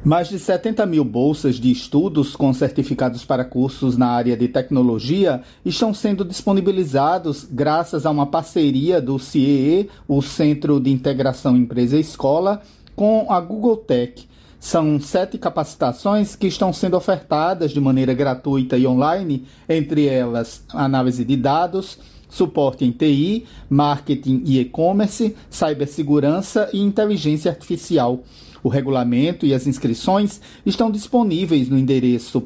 Mais de 70 mil bolsas de estudos com certificados para cursos na área de tecnologia estão sendo disponibilizados graças a uma parceria do CIEE, o Centro de Integração Empresa-Escola, com a Google Tech. São 7 capacitações que estão sendo ofertadas de maneira gratuita e online, entre elas análise de dados, suporte em TI, marketing e e-commerce, cibersegurança e inteligência artificial. O regulamento e as inscrições estão disponíveis no endereço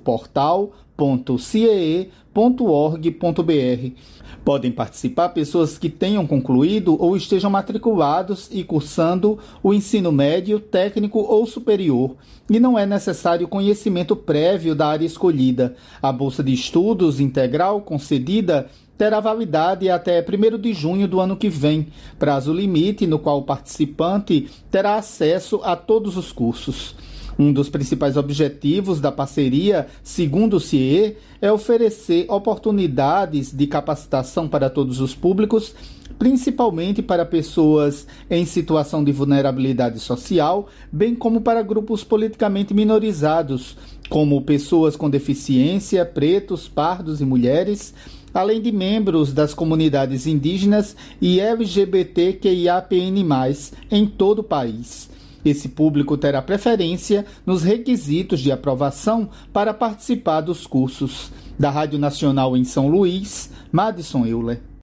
portal.ciee.org.br. Podem participar pessoas que tenham concluído ou estejam matriculados e cursando o ensino médio, técnico ou superior. E não é necessário conhecimento prévio da área escolhida. A bolsa de estudos integral concedida terá validade até 1º de junho do ano que vem, prazo limite no qual o participante terá acesso a todos os cursos. Um dos principais objetivos da parceria, segundo o CIEE, é oferecer oportunidades de capacitação para todos os públicos, principalmente para pessoas em situação de vulnerabilidade social, bem como para grupos politicamente minorizados, como pessoas com deficiência, pretos, pardos e mulheres, além de membros das comunidades indígenas e LGBTQIAPN+, em todo o país. Esse público terá preferência nos requisitos de aprovação para participar dos cursos. Da Rádio Nacional em São Luís, Madison Euler.